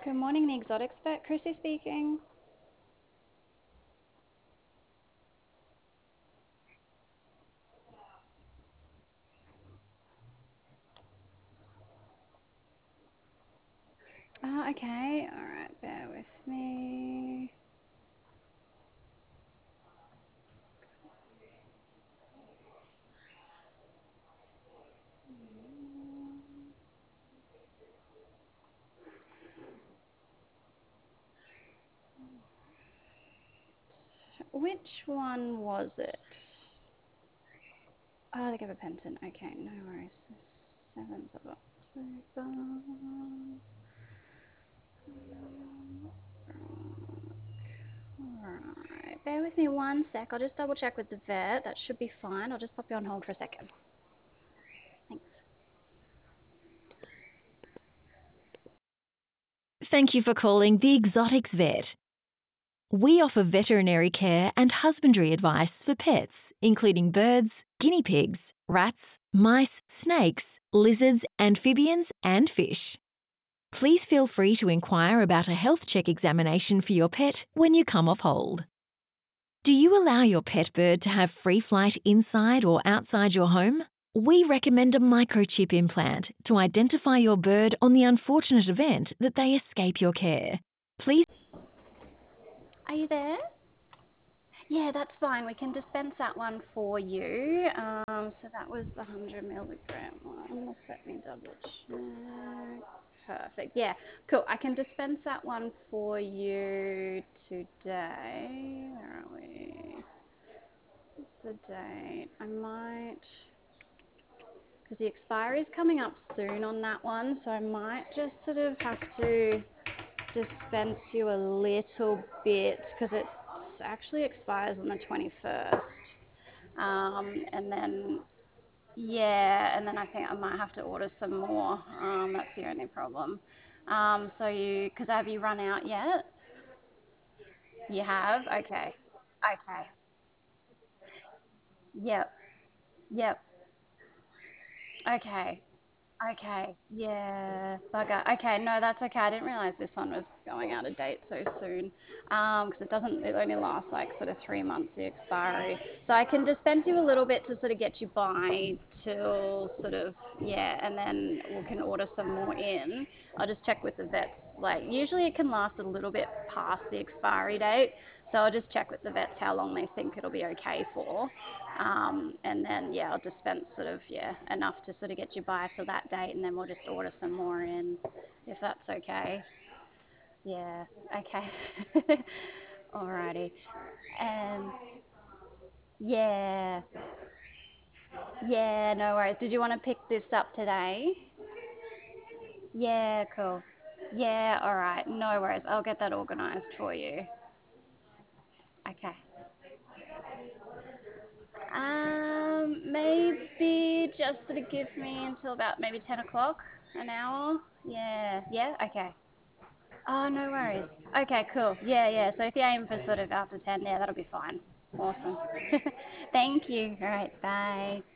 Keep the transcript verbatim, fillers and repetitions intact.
Good morning, the exotics vet. Chrissy speaking. Oh, okay. All right, bear with me. Which one was it? Oh, the gabapentin. Okay, no worries. seventh of October. Alright, bear with me one sec. I'll just double check with the vet. That should be fine. I'll just pop you on hold for a second. Thanks. Thank you for calling the Exotics Vet. We offer veterinary care and husbandry advice for pets, including birds, guinea pigs, rats, mice, snakes, lizards, amphibians, and fish. Please feel free to inquire about a health check examination for your pet when you come off hold. Do you allow your pet bird to have free flight inside or outside your home? We recommend a microchip implant to identify your bird on the unfortunate event that they escape your care. Please. Are you there? Yeah, that's fine. We can dispense that one for you. Um, so that was the one hundred milligram one. Just let me double check. Perfect. Yeah, cool. I can dispense that one for you today. Where are we? What's the date? I might, because the expiry is coming up soon on that one, so I might just sort of have to dispense you a little bit because it actually expires on the twenty-first. Um, and then, yeah, and then I think I might have to order some more. Um, that's the only problem. Um, so you, because have you run out yet? You have? Okay. Okay. Yep. Yep. Okay. Okay, yeah, bugger. Okay, no, that's okay. I didn't realize this one was going out of date so soon. Um, because it doesn't, it only lasts like sort of three months, the expiry. So I can dispense you a little bit to sort of get you by till sort of, yeah, and then we can order some more in. I'll just check with the vets. Like, usually it can last a little bit past the expiry date. So I'll just check with the vets how long they think it'll be okay for. Um, and then, yeah, I'll dispense sort of, yeah, enough to sort of get you by till that date, and then we'll just order some more in if that's okay. Yeah, okay. Alrighty. And yeah, yeah, no worries. Did you want to pick this up today? Yeah, cool. Yeah, all right. No worries. I'll get that organized for you. Okay. Um, maybe just sort of give me until about maybe ten o'clock, an hour. Yeah, yeah, okay. Oh, no worries. Okay, cool. Yeah, yeah. So if you aim for sort of after ten, yeah, that'll be fine. Awesome. Thank you. All right, bye.